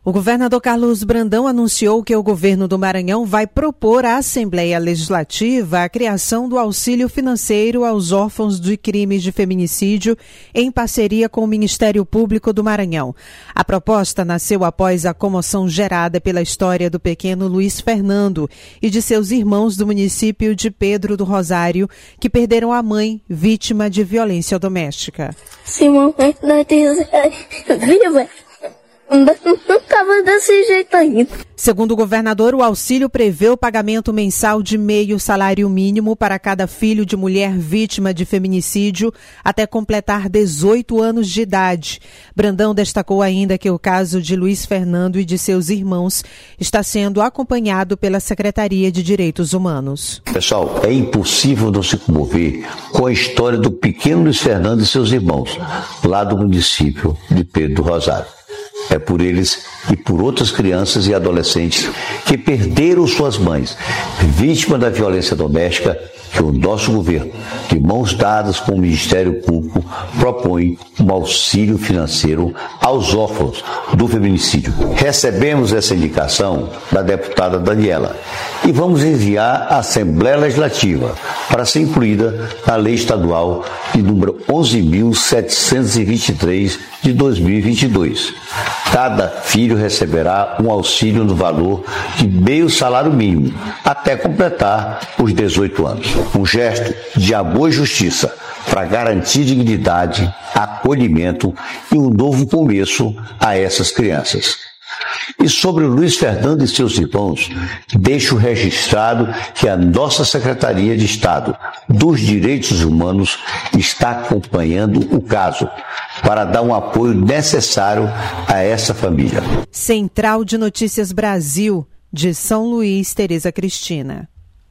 O governador Carlos Brandão anunciou que o governo do Maranhão vai propor à Assembleia Legislativa a criação do auxílio financeiro aos órfãos de crimes de feminicídio em parceria com o Ministério Público do Maranhão. A proposta nasceu após a comoção gerada pela história do pequeno Luiz Fernando e de seus irmãos do município de Pedro do Rosário, que perderam a mãe vítima de violência doméstica. Se mamãe não quiser viva, não estava desse jeito ainda. Segundo o governador, o auxílio prevê o pagamento mensal de meio salário mínimo para cada filho de mulher vítima de feminicídio até completar 18 anos de idade. Brandão destacou ainda que o caso de Luiz Fernando e de seus irmãos está sendo acompanhado pela Secretaria de Direitos Humanos. Pessoal, é impossível não se comover com a história do pequeno Luiz Fernando e seus irmãos, lá do município de Pedro do Rosário. É por eles e por outras crianças e adolescentes que perderam suas mães, vítimas da violência doméstica, que o nosso governo, de mãos dadas com o Ministério Público, propõe um auxílio financeiro aos órfãos do feminicídio. Recebemos essa indicação da deputada Daniela e vamos enviar à Assembleia Legislativa para ser incluída na Lei Estadual de número 11.723 de 2022. Cada filho receberá um auxílio no valor de meio salário mínimo, até completar os 18 anos. Um gesto de amor e justiça para garantir dignidade, acolhimento e um novo começo a essas crianças. E sobre o Luiz Fernando e seus irmãos, deixo registrado que a nossa Secretaria de Estado dos Direitos Humanos está acompanhando o caso para dar um apoio necessário a essa família. Central de Notícias Brasil, de São Luís, Tereza Cristina.